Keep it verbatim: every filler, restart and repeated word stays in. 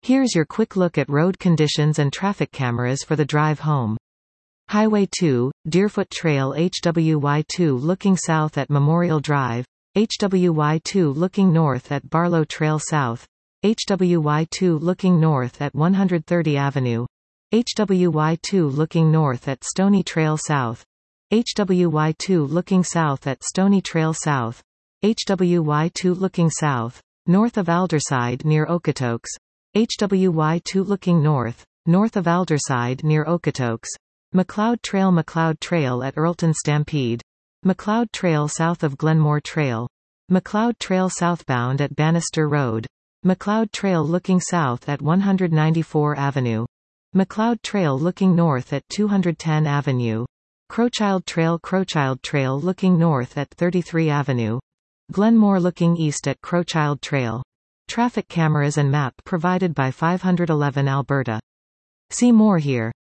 Here's your quick look at road conditions and traffic cameras for the drive home. Highway two, Deerfoot Trail H W Y two looking south at Memorial Drive, H W Y two looking north at Barlow Trail South, H W Y two looking north at one hundred thirty Avenue, H W Y two looking north at Stony Trail South, H W Y two looking south at Stony Trail South, H W Y two looking south, north of Alderside near Okotoks, H W Y two looking north, north of Alderside near Okotoks, McLeod Trail McLeod Trail at Earlton Stampede, McLeod Trail south of Glenmore Trail, McLeod Trail southbound at Bannister Road, McLeod Trail looking south at one hundred ninety-four Avenue, McLeod Trail looking north at two hundred ten Avenue, Crowchild Trail Crowchild Trail looking north at thirty-three Avenue, Glenmore looking east at Crowchild Trail. Traffic cameras and map provided by five eleven Alberta. See more here.